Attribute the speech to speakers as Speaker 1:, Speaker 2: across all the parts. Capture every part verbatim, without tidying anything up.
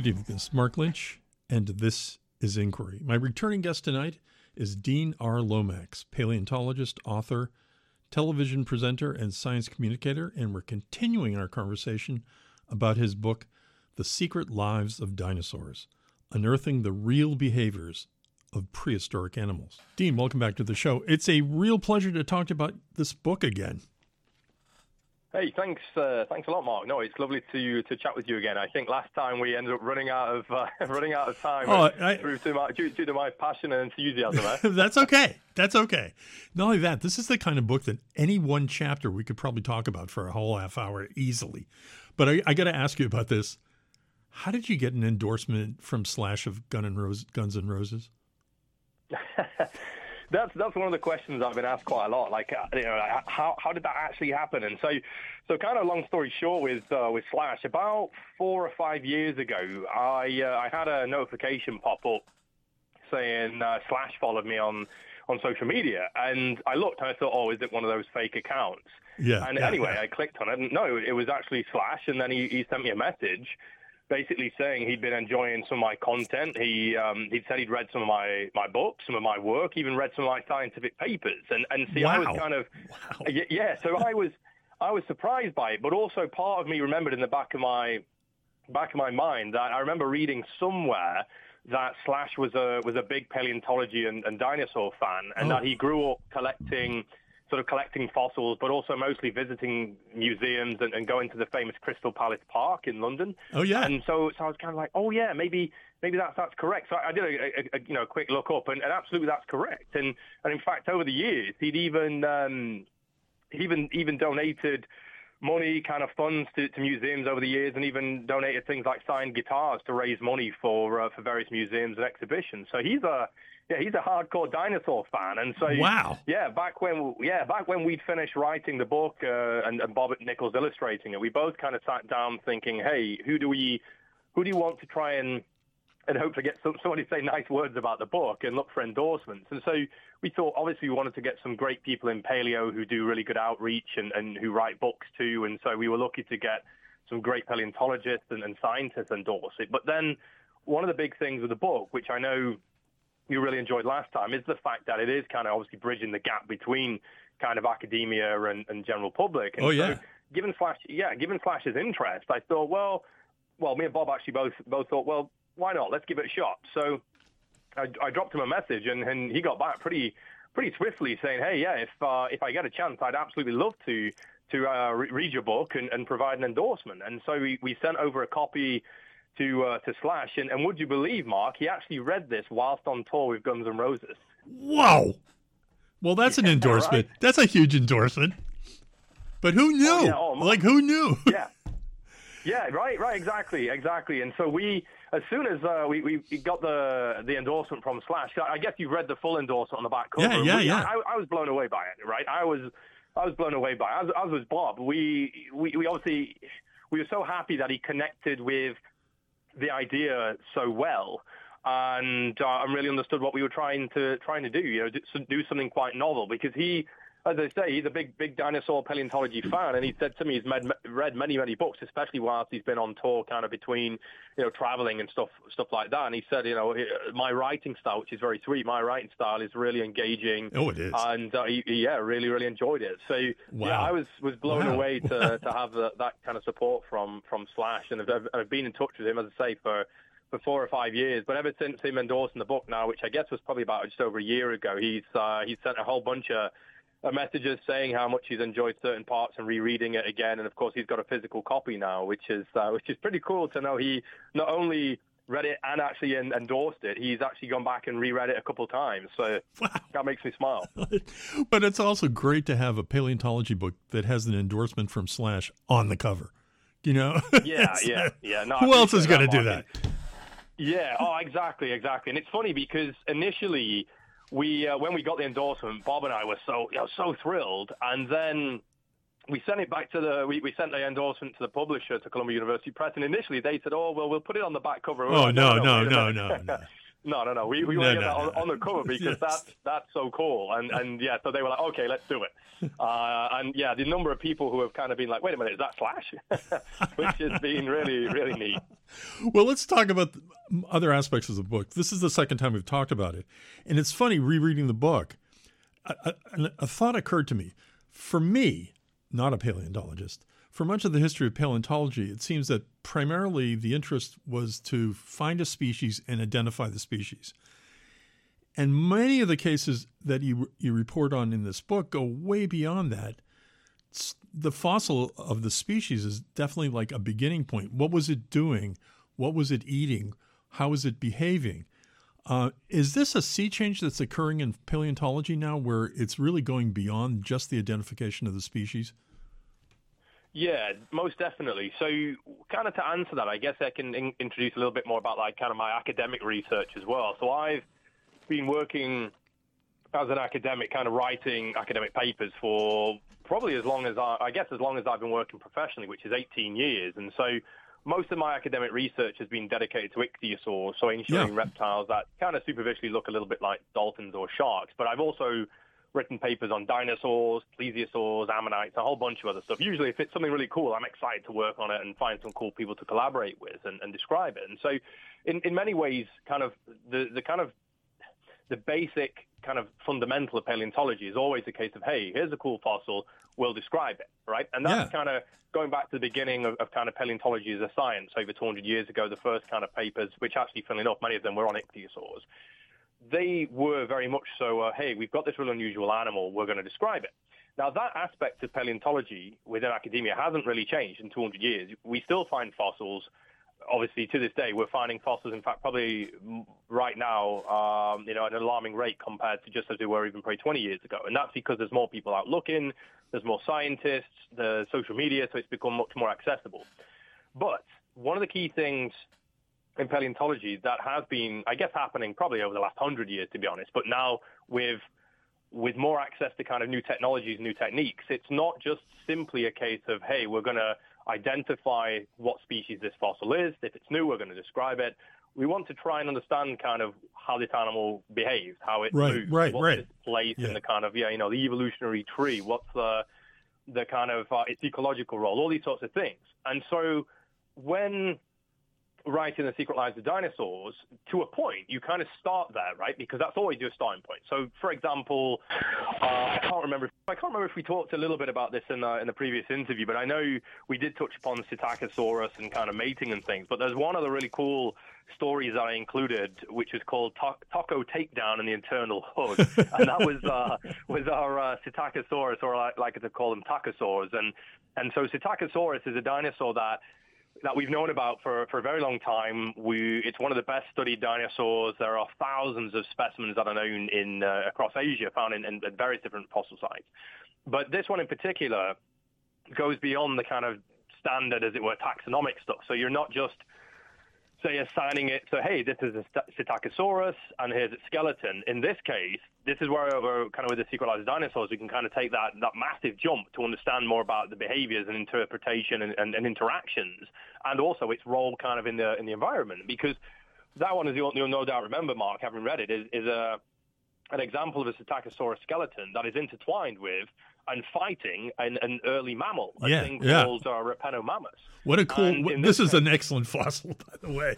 Speaker 1: Good evening. This is Mark Lynch, and this is Inquiry. My returning guest tonight is Dean R. Lomax, paleontologist, author, television presenter, and science communicator, and we're continuing our conversation about his book, The Secret Lives of Dinosaurs, Unearthing the Real Behaviors of Prehistoric Animals. Dean, welcome back to the show. It's a real pleasure to talk to you about this book again.
Speaker 2: Hey, thanks, uh, thanks a lot, Mark. No, it's lovely to to chat with you again. I think last time we ended up running out of uh, running out of time
Speaker 1: oh, I,
Speaker 2: through to my, due, due to my passion and enthusiasm. Eh?
Speaker 1: That's okay. That's okay. Not only that, this is the kind of book that any one chapter we could probably talk about for a whole half hour easily. But I, I got to ask you about this. How did you get an endorsement from Slash of Gun and Rose, Guns N' Roses?
Speaker 2: That's that's one of the questions I've been asked quite a lot. Like, you know, how how did that actually happen? And so, so kind of long story short, with uh, with Slash, about four or five years ago, I uh, I had a notification pop up saying uh, Slash followed me on on social media, and I looked and I thought, oh, is it one of those fake accounts?
Speaker 1: Yeah.
Speaker 2: And
Speaker 1: yeah,
Speaker 2: anyway,
Speaker 1: yeah.
Speaker 2: I clicked on it, and no, it was actually Slash, and then he, he sent me a message, basically saying he'd been enjoying some of my content. He um, he'd said he'd read some of my, my books, some of my work, even read some of my scientific papers. And and see,
Speaker 1: wow.
Speaker 2: I was kind of
Speaker 1: wow.
Speaker 2: yeah. So I was I was surprised by it, but also part of me remembered in the back of my back of my mind that I remember reading somewhere that Slash was a was a big paleontology and, and dinosaur fan, and
Speaker 1: oh.
Speaker 2: that he grew up collecting. Sort of collecting fossils, but also mostly visiting museums and, and going to the famous Crystal Palace Park in London.
Speaker 1: Oh yeah.
Speaker 2: And so, so I was kind of like, oh yeah, maybe, maybe that's that's correct. So I did a, a, a you know a quick look up, and, and absolutely that's correct. And and in fact, over the years, he'd even um, even even donated money, kind of funds to, to museums over the years, and even donated things like signed guitars to raise money for uh, for various museums and exhibitions. So he's a Yeah, he's a hardcore dinosaur fan, and so
Speaker 1: wow.
Speaker 2: Yeah, back when yeah back when we'd finished writing the book uh, and, and Bob Nichols illustrating it, we both kind of sat down thinking, hey, who do we who do you want to try and and hopefully get some, somebody to say nice words about the book and look for endorsements. And so we thought, obviously, we wanted to get some great people in paleo who do really good outreach and, and who write books too. And so we were lucky to get some great paleontologists and, and scientists endorse it. But then one of the big things with the book, which I know you really enjoyed last time, is the fact that it is kind of obviously bridging the gap between kind of academia and, and general public. And
Speaker 1: oh, yeah.
Speaker 2: So given Slash, yeah, given Slash's interest, I thought, well, well, me and Bob actually both both thought, well, why not? Let's give it a shot. So I, I dropped him a message, and, and he got back pretty pretty swiftly saying, hey, yeah, if uh, if I get a chance, I'd absolutely love to to uh, re- read your book and, and provide an endorsement. And so we, we sent over a copy to uh, to Slash, and, and would you believe, Mark, he actually read this whilst on tour with Guns N' Roses.
Speaker 1: Whoa! Well, that's yeah, an endorsement. Right? That's a huge endorsement. But who knew? Oh, yeah, oh, like, who knew?
Speaker 2: Yeah. Yeah, right, right, exactly, exactly. And so we, as soon as uh, we, we got the the endorsement from Slash, I guess you read the full endorsement on the back cover.
Speaker 1: Yeah, yeah,
Speaker 2: we,
Speaker 1: yeah.
Speaker 2: I, I was blown away by it, right? I was I was blown away by it. As, as was Bob. We, we, we obviously, we were so happy that he connected with the idea so well, and uh, and really understood what we were trying to trying to do. You know, do, do something quite novel, because he, as I say, he's a big big dinosaur paleontology fan, and he said to me he's med, read many many books, especially whilst he's been on tour, kind of between you know traveling and stuff stuff like that. And he said, you know, my writing style, which is very sweet, my writing style is really engaging.
Speaker 1: Oh, it is.
Speaker 2: And uh, he, he, yeah, really really enjoyed it. So
Speaker 1: wow.
Speaker 2: yeah, I was was blown
Speaker 1: wow.
Speaker 2: away to to have the, that kind of support from from Slash, and I've, I've been in touch with him, as I say, for. for four or five years, but ever since him endorsing the book now, which I guess was probably about just over a year ago, he's uh, he's sent a whole bunch of uh, messages saying how much he's enjoyed certain parts and rereading it again. And of course, he's got a physical copy now, which is uh, which is pretty cool to know. He not only read it and actually en- endorsed it, he's actually gone back and reread it a couple times. So wow. That makes me smile.
Speaker 1: But it's also great to have a paleontology book that has an endorsement from Slash on the cover. You know?
Speaker 2: Yeah, yeah, yeah. No,
Speaker 1: who else is going to do that?
Speaker 2: Yeah, oh, exactly, exactly. And it's funny because initially, we uh, when we got the endorsement, Bob and I were so you know, so thrilled, and then we sent it back to the we, we sent the endorsement to the publisher, to Columbia University Press, and initially they said, "Oh, well, we'll put it on the back cover."
Speaker 1: Oh, like, no, no, no, no, no, no.
Speaker 2: No, no, no. We, we
Speaker 1: No,
Speaker 2: want to get
Speaker 1: no,
Speaker 2: that
Speaker 1: no.
Speaker 2: on, on the cover because
Speaker 1: Yes.
Speaker 2: that's that's so cool. And and yeah, so they were like, okay, let's do it. Uh, and yeah, the number of people who have kind of been like, wait a minute, is that Flash? Which has been really, really neat.
Speaker 1: Well, let's talk about the other aspects of the book. This is the second time we've talked about it. And it's funny, rereading the book, a, a, a thought occurred to me. For me, not a paleontologist, for much of the history of paleontology, it seems that primarily the interest was to find a species and identify the species. And many of the cases that you you report on in this book go way beyond that. It's, the fossil of the species is definitely like a beginning point. What was it doing? What was it eating? How was it behaving? Uh, is this a sea change that's occurring in paleontology now where it's really going beyond just the identification of the species?
Speaker 2: Yeah, most definitely. So kind of to answer that, I guess I can in- introduce a little bit more about like kind of my academic research as well. So I've been working as an academic, kind of writing academic papers for probably as long as I, I guess as long as I've been working professionally, which is eighteen years. And so most of my academic research has been dedicated to ichthyosaurs, so ancient
Speaker 1: Yeah.
Speaker 2: reptiles that kind of superficially look a little bit like dolphins or sharks. But I've also written papers on dinosaurs, plesiosaurs, ammonites, a whole bunch of other stuff. Usually if it's something really cool, I'm excited to work on it and find some cool people to collaborate with and, and describe it. And so in, in many ways, kind of the, the kind of the basic kind of fundamental of paleontology is always a case of, hey, here's a cool fossil, we'll describe it, right? And that's
Speaker 1: Yeah.
Speaker 2: kind of going back to the beginning of, of kind of paleontology as a science over two hundred years ago, the first kind of papers, which actually, funnily enough, many of them were on ichthyosaurs. They were very much so, uh, hey, we've got this real unusual animal, we're going to describe it. Now, that aspect of paleontology within academia hasn't really changed in two hundred years. We still find fossils. Obviously, to this day, we're finding fossils, in fact, probably right now, um, you know, at an alarming rate compared to just as they were even probably twenty years ago. And that's because there's more people out looking, there's more scientists, there's social media, so it's become much more accessible. But one of the key things in paleontology that has been, I guess, happening probably over the last hundred years, to be honest, but now with with more access to kind of new technologies, new techniques, it's not just simply a case of, hey, we're going to identify what species this fossil is. If it's new, we're going to describe it. We want to try and understand kind of how this animal behaves, how it
Speaker 1: Right,
Speaker 2: moves,
Speaker 1: right,
Speaker 2: what's
Speaker 1: right.
Speaker 2: its place
Speaker 1: Yeah.
Speaker 2: in the kind of, yeah, you know, the evolutionary tree, what's the, the kind of uh, its ecological role, all these sorts of things. And so when writing The Secret Lives of Dinosaurs, to a point, you kind of start there, right? Because that's always your starting point. So, for example, uh, I can't remember. I can't remember if we talked a little bit about this in the, in the previous interview, but I know we did touch upon Psittacosaurus and kind of mating and things. But there's one of the really cool stories that I included, which was called Ta- Taco Takedown and the Internal Hug, and that was uh, was our uh, Psittacosaurus, or I like to call them Tacosaurs. And and so Psittacosaurus is a dinosaur that. that we've known about for, for a very long time. We, it's one of the best studied dinosaurs. There are thousands of specimens that are known in uh, across Asia, found in, in, in various different fossil sites. But this one in particular goes beyond the kind of standard, as it were, taxonomic stuff. So you're not just, say, assigning it to, hey, this is a Psittacosaurus, and here's its skeleton. In this case, this is where we're kind of with the Secret Lives of Dinosaurs, we can kind of take that, that massive jump to understand more about the behaviors and interpretation and, and, and interactions, and also its role kind of in the in the environment. Because that one, as you'll, you'll no doubt remember, Mark, having read it, is, is a an example of a Psittacosaurus skeleton that is intertwined with and fighting an, an early mammal, a
Speaker 1: Yeah,
Speaker 2: thing
Speaker 1: yeah.
Speaker 2: called uh, Repenomamus.
Speaker 1: What a cool,
Speaker 2: And in
Speaker 1: this,
Speaker 2: this
Speaker 1: is an excellent fossil, by the way.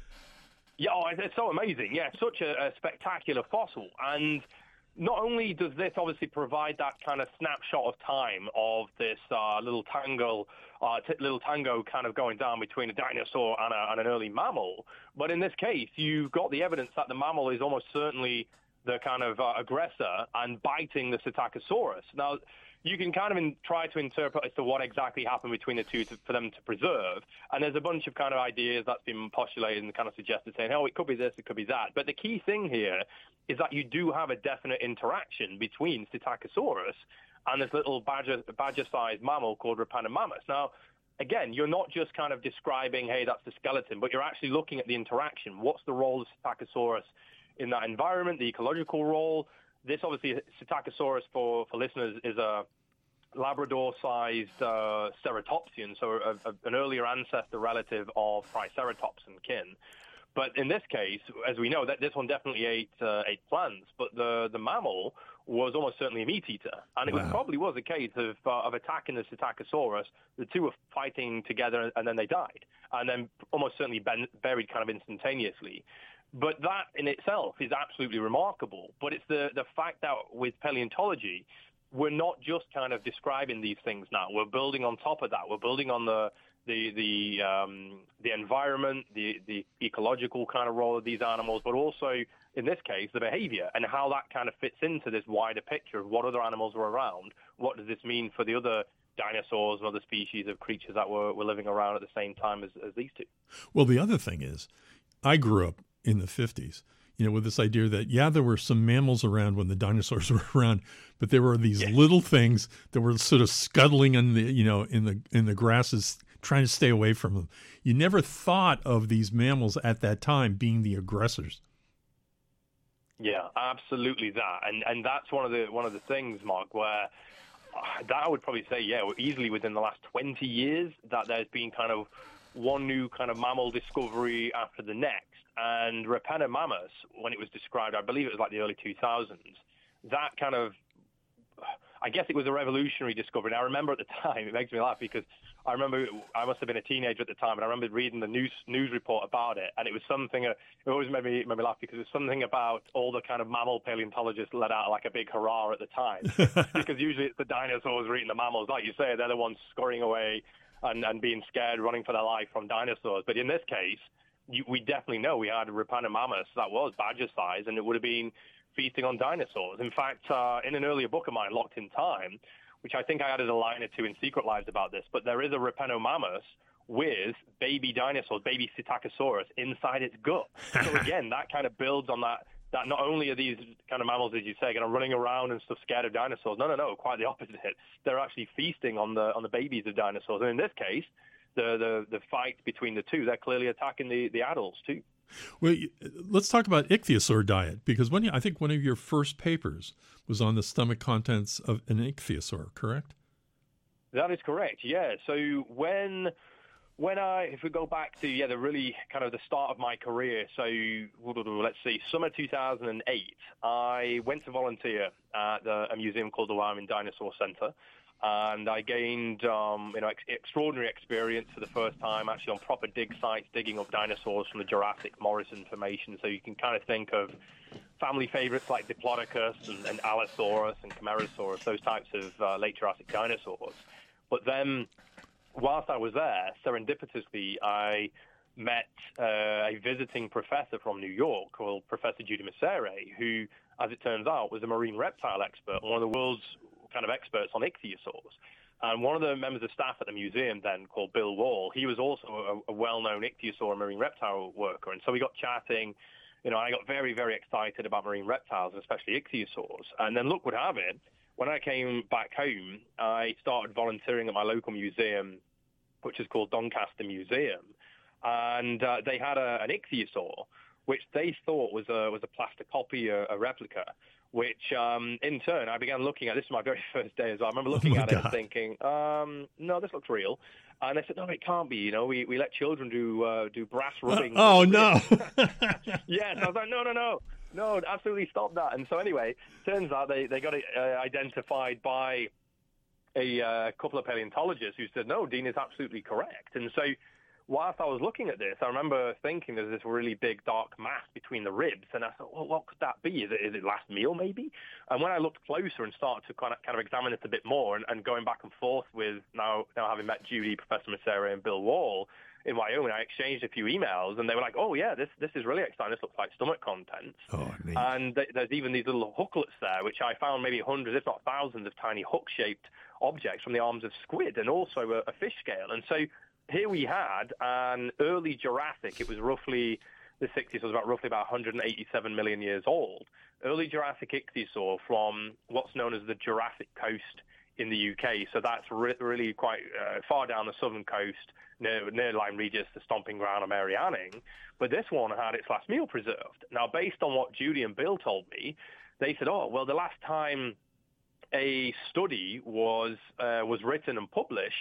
Speaker 2: Yeah, oh, it's it's so amazing. Yeah, such a, a spectacular fossil. And not only does this obviously provide that kind of snapshot of time of this uh, little tango, uh, t- little tango kind of going down between a dinosaur and, a, and an early mammal, but in this case, you've got the evidence that the mammal is almost certainly the kind of uh, aggressor and biting the Psittacosaurus. Now, you can kind of in, try to interpret as to what exactly happened between the two to, for them to preserve. And there's a bunch of kind of ideas that's been postulated and kind of suggested saying, oh, it could be this, it could be that. But the key thing here is that you do have a definite interaction between Psittacosaurus and this little badger, badger-sized mammal called Repenomamus. Now, again, you're not just kind of describing, hey, that's the skeleton, but you're actually looking at the interaction. What's the role of Psittacosaurus in that environment, the ecological role? This, obviously, Psittacosaurus, for, for listeners, is a Labrador-sized uh, ceratopsian, so a, a, an earlier ancestor relative of Triceratops and kin. But in this case, as we know, that this one definitely ate uh, ate plants, but the the mammal was almost certainly a meat eater, and it
Speaker 1: Wow.
Speaker 2: was probably was a case of uh, of attacking the Psittacosaurus. The two were fighting together, and then they died, and then almost certainly ben- buried kind of instantaneously. But that in itself is absolutely remarkable. But it's the the fact that with paleontology, we're not just kind of describing these things now. We're building on top of that. We're building on the the the um, the environment, the the ecological kind of role of these animals, but also in this case the behavior and how that kind of fits into this wider picture of what other animals were around. What does this mean for the other dinosaurs and other species of creatures that were, were living around at the same time as, as these two?
Speaker 1: Well, the other thing is, I grew up in the fifties, you know, with this idea that, yeah, there were some mammals around when the dinosaurs were around, but there were these
Speaker 2: Yeah.
Speaker 1: little things that were sort of scuttling in the, you know, in the in the grasses, trying to stay away from them. You never thought of these mammals at that time being the aggressors.
Speaker 2: Yeah, absolutely that, and and that's one of the one of the things, Mark, where uh, that I would probably say, yeah, easily within the last twenty years that there's been kind of one new kind of mammal discovery after the next. And Repennomammus, when it was described, I believe it was like the early two thousands, that kind of, I guess it was a revolutionary discovery. And I remember at the time, it makes me laugh because I remember I must have been a teenager at the time, and I remember reading the news news report about it, and it was something, uh, it always made me, made me laugh because it was something about all the kind of mammal paleontologists let out like a big hurrah at the time. Because usually it's the dinosaurs eating the mammals. Like you say, they're the ones scurrying away and, and being scared, running for their life from dinosaurs. But in this case, you, we definitely know we had a Repennomammus that was badger size, and it would have been feasting on dinosaurs. In fact, uh, in an earlier book of mine, Locked in Time, which I think I added a line or two in Secret Lives about this, but there is a Repennomammus with baby dinosaurs, baby Psittacosaurus, inside its gut. So again, that kind of builds on that, that not only are these kind of mammals, as you say, kind of running around and stuff scared of dinosaurs. No, no, no, quite the opposite. They're actually feasting on the on the babies of dinosaurs. And in this case, the, the, the fight between the two, they're clearly attacking the, the adults too.
Speaker 1: Well, let's talk about ichthyosaur diet, because when you, I think one of your first papers was on the stomach contents of an ichthyosaur, correct?
Speaker 2: That is correct, yeah. So when when I, if we go back to, yeah, the really kind of the start of my career, so let's see, summer two thousand eight, I went to volunteer at the, a museum called the Wyoming Dinosaur Center. And I gained, um, you know, ex- extraordinary experience for the first time, actually on proper dig sites, digging up dinosaurs from the Jurassic Morrison Formation. So you can kind of think of family favorites like Diplodocus and, and Allosaurus and Camarasaurus, those types of uh, late Jurassic dinosaurs. But then, whilst I was there, serendipitously, I met uh, a visiting professor from New York called Professor Judy Messere, who, as it turns out, was a marine reptile expert, one of the world's kind of experts on ichthyosaurs. And one of the members of staff at the museum then, called Bill Wall, he was also a, a well-known ichthyosaur and marine reptile worker. And so we got chatting, you know, I got very, very excited about marine reptiles, especially ichthyosaurs. And then look what have it, when I came back home, I started volunteering at my local museum, which is called Doncaster Museum. And uh, they had a, an ichthyosaur, which they thought was a, was a plaster copy, a, a replica, which um, in turn I began looking at. This is my very first day as well. I remember looking
Speaker 1: oh
Speaker 2: at
Speaker 1: God.
Speaker 2: it and thinking, um, no, this looks real. And I said, no, it can't be. You know, we, we let children do uh, do brass rubbing.
Speaker 1: Uh, oh, no.
Speaker 2: Yes, I was like, no, no, no. No, absolutely stop that. And so anyway, turns out they, they got it uh, identified by a uh, couple of paleontologists who said, no, Dean is absolutely correct. And so whilst I was looking at this, I remember thinking there's this really big dark mass between the ribs, and I thought, well, what could that be? Is it, is it last meal maybe? And when I looked closer and started to kind of kind of examine it a bit more, and, and going back and forth with now now having met Judy, Professor Messere, and Bill Wall in Wyoming, I exchanged a few emails, and they were like, oh yeah, this this is really exciting. This looks like stomach contents.
Speaker 1: Oh, neat.
Speaker 2: And th- there's even these little hooklets there, which I found maybe hundreds, if not thousands, of tiny hook-shaped objects from the arms of squid, and also a, a fish scale. And so here we had an early Jurassic. It was roughly, the sixties was about roughly about one hundred eighty-seven million years old. Early Jurassic ichthyosaur from what's known as the Jurassic Coast in the U K. So that's re- really quite uh, far down the southern coast, near, near Lyme Regis, the stomping ground of Mary Anning. But this one had its last meal preserved. Now, based on what Judy and Bill told me, they said, oh, well, the last time a study was uh, was written and published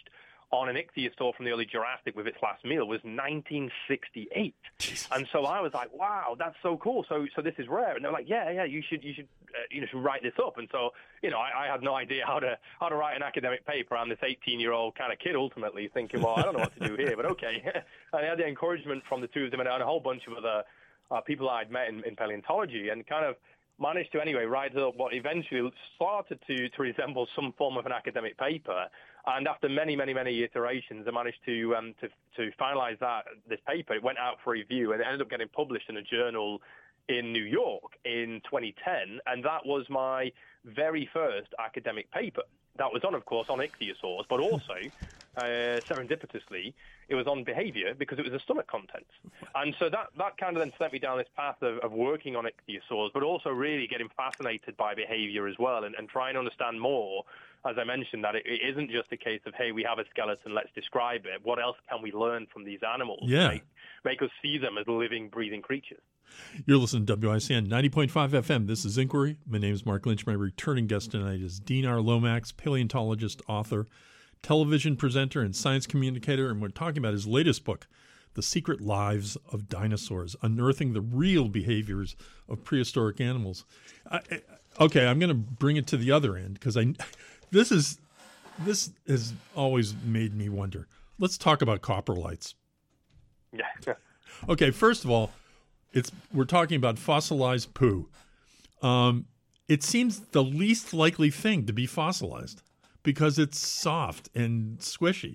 Speaker 2: on an ichthyosaur from the early Jurassic with its last meal was nineteen sixty-eight. Jesus. And so I was like, wow, that's so cool. So so this is rare. And they're like, yeah, yeah, you should you should uh, you know should write this up. And so you know I, I had no idea how to how to write an academic paper. I'm this eighteen-year-old kind of kid ultimately thinking, well, I don't know what to do here, but okay. And I had the encouragement from the two of them and a whole bunch of other uh, people I'd met in, in paleontology, and kind of managed to anyway write up what eventually started to, to resemble some form of an academic paper. And after many, many, many iterations, I managed to um, to, to finalize that this paper. It went out for review, and it ended up getting published in a journal in New York in twenty ten. And that was my very first academic paper. That was on, of course, on ichthyosaurs, but also, uh, serendipitously, it was on behavior because it was the stomach contents. And so that, that kind of then sent me down this path of, of working on ichthyosaurs, but also really getting fascinated by behavior as well, and, and trying to understand more, as I mentioned, that it, it isn't just a case of, hey, we have a skeleton, let's describe it. What else can we learn from these animals?
Speaker 1: Yeah.
Speaker 2: Make, make us see them as living, breathing creatures.
Speaker 1: You're listening to W I C N ninety point five F M. This is Inquiry. My name is Mark Lynch. My returning guest tonight is Dean R. Lomax, paleontologist, author, television presenter, and science communicator. And we're talking about his latest book, The Secret Lives of Dinosaurs, Unearthing the Real Behaviors of Prehistoric Animals. I, okay, I'm going to bring it to the other end because I, this is this has always made me wonder. Let's talk about coprolites.
Speaker 2: Yeah.
Speaker 1: Okay, first of all, It's we're talking about fossilized poo. Um, it seems the least likely thing to be fossilized because it's soft and squishy.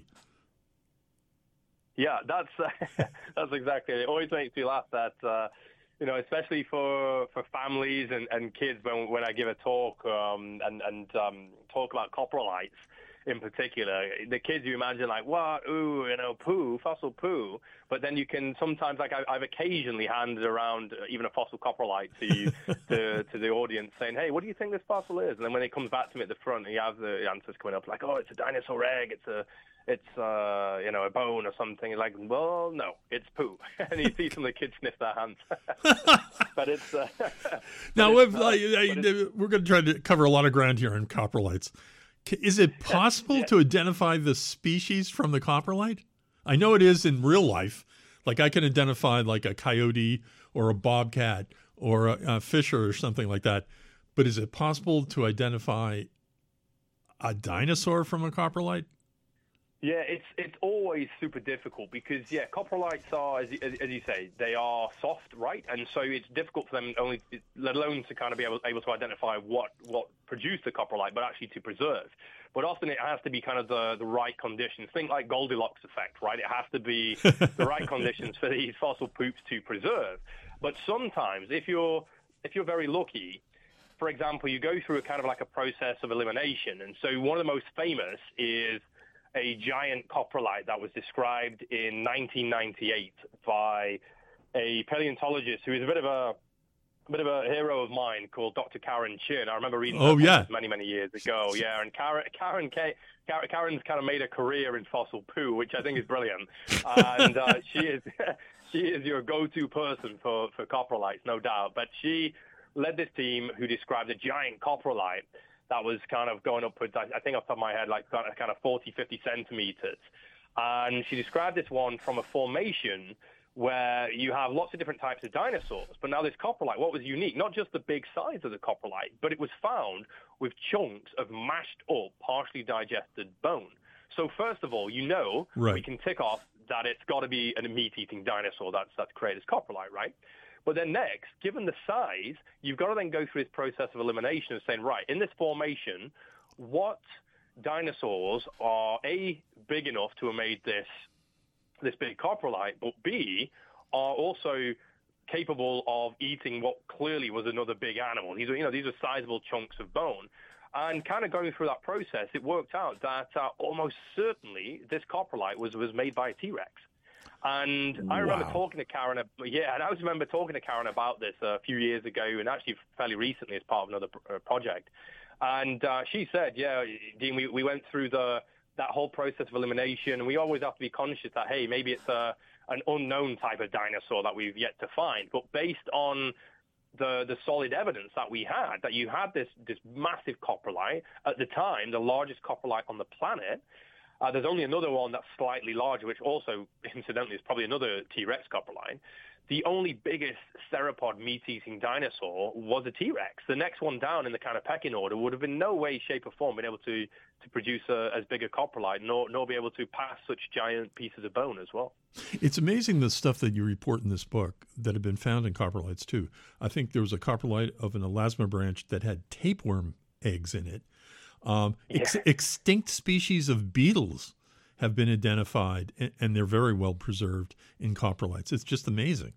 Speaker 2: Yeah, that's uh, that's exactly it. It always makes me laugh that uh, you know, especially for for families and, and kids when when I give a talk um, and and um, talk about coprolites in particular, the kids, you imagine like, what, ooh, you know, poo, fossil poo. But then you can sometimes, like I, I've occasionally handed around even a fossil coprolite to you, to, to the audience saying, hey, what do you think this fossil is? And then when it comes back to me at the front, you have the answers coming up like, oh, it's a dinosaur egg, it's a, it's, uh, you know, a bone or something. You're like, well, no, it's poo. And you see some of the kids sniff their hands. But it's... Uh,
Speaker 1: now,
Speaker 2: but it's,
Speaker 1: uh, I, we're going to try to cover a lot of ground here on coprolites. Is it possible yeah. to identify the species from the coprolite? I know it is in real life. Like I can identify like a coyote or a bobcat or a, a fisher or something like that. But is it possible to identify a dinosaur from a coprolite?
Speaker 2: Yeah, it's it's always super difficult because, yeah, coprolites are, as you, as you say, they are soft, right? And so it's difficult for them only, let alone to kind of be able, able to identify what, what produced the coprolite, but actually to preserve. But often it has to be kind of the, the right conditions. Think like Goldilocks effect, right? It has to be the right conditions for these fossil poops to preserve. But sometimes, if you're if you're very lucky, for example, you go through a kind of like a process of elimination. And so one of the most famous is a giant coprolite that was described in nineteen ninety-eight by a paleontologist who is a bit of a, a bit of a hero of mine called Doctor Karen Chin. I remember reading
Speaker 1: oh, yeah.
Speaker 2: many, many years ago. Yeah, and Karen, Karen, Karen, Karen's kind of made a career in fossil poo, which I think is brilliant. And uh, she is she is your go-to person for, for coprolites, no doubt. But she led this team who described a giant coprolite that was kind of going upwards, I think off the top of my head, like kind of forty, fifty centimeters. And she described this one from a formation where you have lots of different types of dinosaurs. But now this coprolite, what was unique, not just the big size of the coprolite, but it was found with chunks of mashed up, partially digested bone. So first of all, you know,
Speaker 1: right.
Speaker 2: we can tick off that it's got to be a meat-eating dinosaur that's, that's created as coprolite, right? But then next, given the size, you've got to then go through this process of elimination of saying, right, in this formation, what dinosaurs are, A, big enough to have made this this big coprolite, but B, are also capable of eating what clearly was another big animal. These are, you know, these are sizable chunks of bone. And kind of going through that process, it worked out that uh, almost certainly this coprolite was, was made by a T-Rex. And I remember wow. talking to Karen, yeah, and I always remember talking to Karen about this a few years ago, and actually fairly recently as part of another project. And uh, she said, yeah, Dean, we, we went through the that whole process of elimination, and we always have to be conscious that, hey, maybe it's a, an unknown type of dinosaur that we've yet to find. But based on the the solid evidence that we had, that you had this, this massive coprolite, at the time, the largest coprolite on the planet, Uh, there's only another one that's slightly larger, which also, incidentally, is probably another T-Rex coprolite. The only biggest theropod meat-eating dinosaur was a T-Rex. The next one down in the kind of pecking order would have in no way, shape, or form been able to, to produce a, as big a coprolite, nor, nor be able to pass such giant pieces of bone as well.
Speaker 1: It's amazing the stuff that you report in this book that have been found in coprolites, too. I think there was a coprolite of an elasma branch that had tapeworm eggs in it. Um,
Speaker 2: Yeah.
Speaker 1: ex- extinct species of beetles have been identified, and, and they're very well preserved in coprolites. It's just amazing.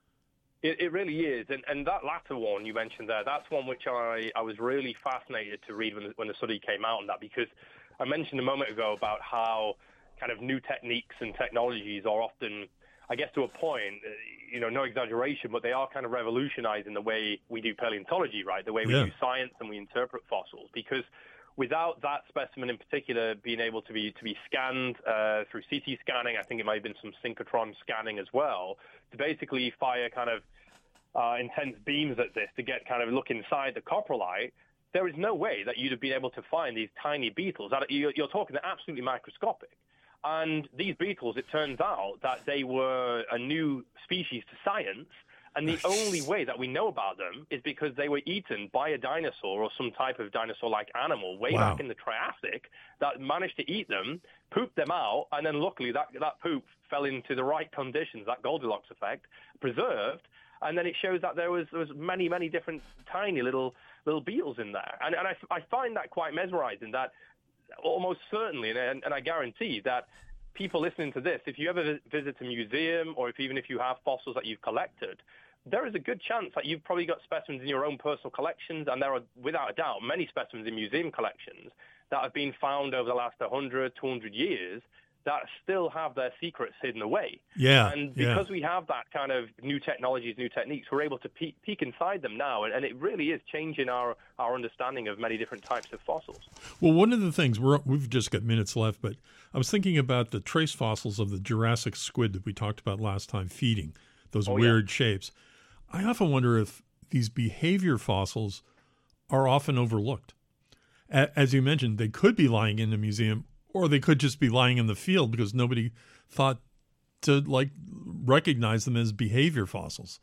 Speaker 2: It, it really is. And, and that latter one you mentioned there, that's one which I, I was really fascinated to read when the, when the study came out on that, because I mentioned a moment ago about how kind of new techniques and technologies are often, I guess to a point, you know, no exaggeration, but they are kind of revolutionizing the way we do paleontology, right? The way we
Speaker 1: Yeah.
Speaker 2: do science and we interpret fossils. Because without that specimen in particular being able to be to be scanned uh, through C T scanning, I think it might have been some synchrotron scanning as well, to basically fire kind of uh, intense beams at this to get kind of look inside the coprolite, there is no way that you'd have been able to find these tiny beetles. You're, you're talking they're absolutely microscopic. And these beetles, it turns out that they were a new species to science. And the only way that we know about them is because they were eaten by a dinosaur or some type of dinosaur-like animal way
Speaker 1: Wow.
Speaker 2: back in the Triassic that managed to eat them, pooped them out, and then luckily that, that poop fell into the right conditions, that Goldilocks effect, preserved, and then it shows that there was, there was many, many different tiny little little beetles in there. And, and I, I find that quite mesmerizing, that almost certainly, and, and I guarantee that people listening to this, if you ever visit a museum or if even if you have fossils that you've collected, there is a good chance that you've probably got specimens in your own personal collections, and there are, without a doubt, many specimens in museum collections that have been found over the last one hundred, two hundred years that still have their secrets hidden away.
Speaker 1: Yeah,
Speaker 2: And
Speaker 1: yeah.
Speaker 2: because we have that kind of new technologies, new techniques, we're able to peek, peek inside them now, and, and it really is changing our, our understanding of many different types of fossils.
Speaker 1: Well, one of the things, we're, we've just got minutes left, but I was thinking about the trace fossils of the Jurassic squid that we talked about last time, feeding, those
Speaker 2: Oh,
Speaker 1: weird
Speaker 2: yeah.
Speaker 1: shapes. I often wonder if these behavior fossils are often overlooked. A- As you mentioned, they could be lying in a museum, or they could just be lying in the field because nobody thought to like recognize them as behavior fossils.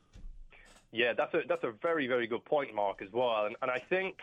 Speaker 2: Yeah, that's a that's a very, very good point, Mark, as well. And, and I think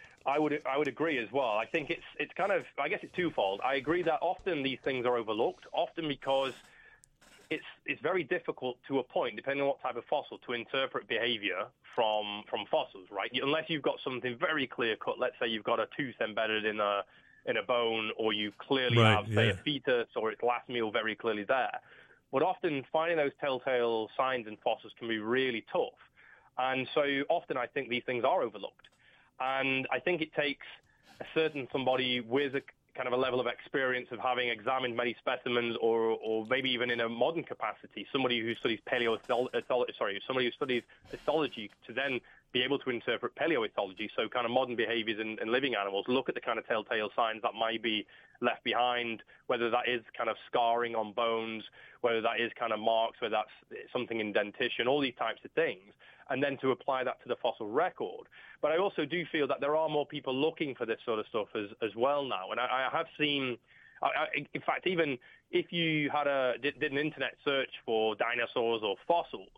Speaker 2: I would I would agree as well. I think it's it's kind of, I guess it's twofold. I agree that often these things are overlooked, often because it's it's very difficult to a point, depending on what type of fossil, to interpret behavior from from fossils, right? Unless you've got something very clear cut. Let's say you've got a tooth embedded in a in a bone, or you clearly
Speaker 1: Right,
Speaker 2: have, say,
Speaker 1: yeah.
Speaker 2: a fetus or its last meal very clearly there. But often finding those telltale signs in fossils can be really tough. And so often I think these things are overlooked. And I think it takes a certain somebody with a kind of a level of experience of having examined many specimens, or, or maybe even in a modern capacity, somebody who studies paleoethology, sorry, somebody who studies ethology, to then be able to interpret paleoethology, so kind of modern behaviors in, in living animals, look at the kind of telltale signs that might be left behind, whether that is kind of scarring on bones, whether that is kind of marks, whether that's something in dentition, all these types of things, and then to apply that to the fossil record. But I also do feel that there are more people looking for this sort of stuff as, as well now. And I, I have seen, I, I, in fact, even if you had a did, did an internet search for dinosaurs or fossils,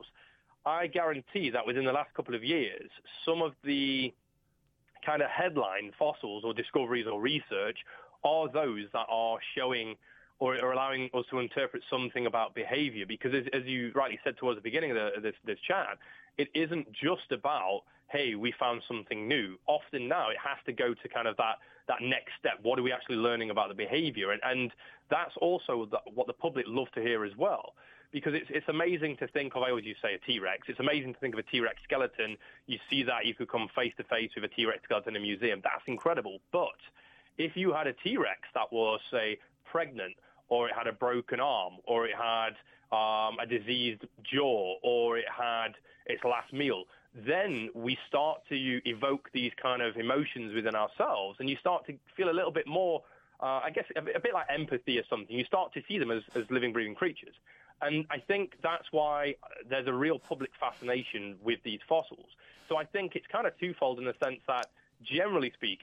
Speaker 2: I guarantee that within the last couple of years, some of the kind of headline fossils or discoveries or research are those that are showing or are allowing us to interpret something about behavior. Because as, as you rightly said towards the beginning of the, this, this chat, it isn't just about, hey, we found something new. Often now it has to go to kind of that, that next step. What are we actually learning about the behavior? And, and that's also the, what the public love to hear as well. Because it's it's amazing to think of, I always used to say, a T-Rex. It's amazing to think of a T-Rex skeleton. You see that, you could come face-to-face with a T-Rex skeleton in a museum. That's incredible. But if you had a T-Rex that was, say, pregnant, or it had a broken arm, or it had um, a diseased jaw, or it had its last meal, then we start to evoke these kind of emotions within ourselves, and you start to feel a little bit more, uh, I guess, a bit, a bit like empathy or something. You start to see them as, as living, breathing creatures. And I think that's why there's a real public fascination with these fossils. So I think it's kind of twofold in the sense that, generally speaking,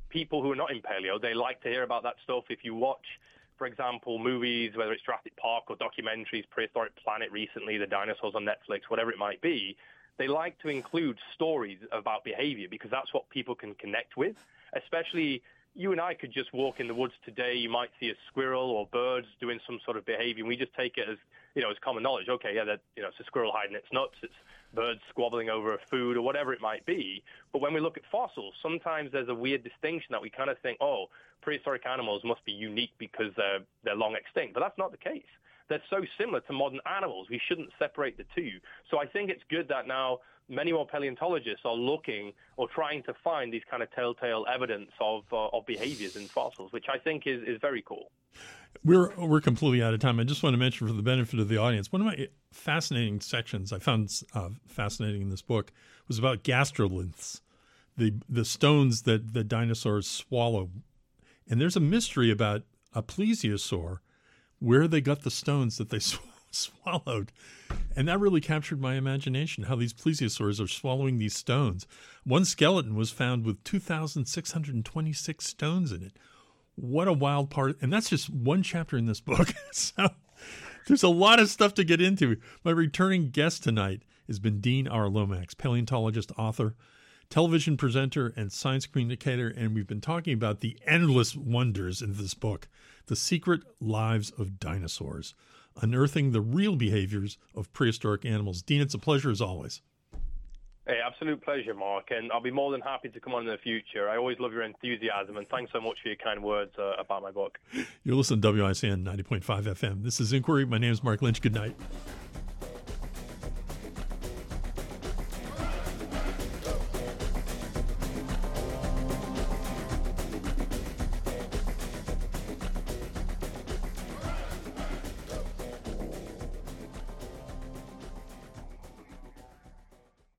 Speaker 2: people who are not in paleo, they like to hear about that stuff. If you watch, for example, movies, whether it's Jurassic Park or documentaries, Prehistoric Planet recently, the dinosaurs on Netflix, whatever it might be, they like to include stories about behavior because that's what people can connect with, especially you and I could just walk in the woods today. You might see a squirrel or birds doing some sort of behavior, and we just take it as, you know, as common knowledge. Okay, yeah, that, you know, it's a squirrel hiding its nuts, it's birds squabbling over food or whatever it might be. But when we look at fossils, sometimes there's a weird distinction that we kind of think, oh, prehistoric animals must be unique because they're, they're long extinct. But that's not the case. They're so similar to modern animals. We shouldn't separate the two. So I think it's good that now many more paleontologists are looking or trying to find these kind of telltale evidence of uh, of behaviors in fossils, which I think is, is very cool.
Speaker 1: We're we're completely out of time. I just want to mention for the benefit of the audience, one of my fascinating sections I found uh, fascinating in this book was about gastroliths, the the stones that the dinosaurs swallow. And there's a mystery about a plesiosaur, where they got the stones that they sw- swallowed. And that really captured my imagination, how these plesiosaurs are swallowing these stones. One skeleton was found with two thousand six hundred twenty-six stones in it. What a wild part. And that's just one chapter in this book. So there's a lot of stuff to get into. My returning guest tonight has been Dean R. Lomax, paleontologist, author, television presenter, and science communicator. And we've been talking about the endless wonders in this book, The Secret Lives of Dinosaurs, unearthing the real behaviors of prehistoric animals. Dean, it's a pleasure as always.
Speaker 2: Hey, absolute pleasure, Mark, and I'll be more than happy to come on in the future. I always love your enthusiasm, and thanks so much for your kind words uh, about my book.
Speaker 1: You're listening to W I C N ninety point five F M. This is Inquiry. My name is Mark Lynch. Good night.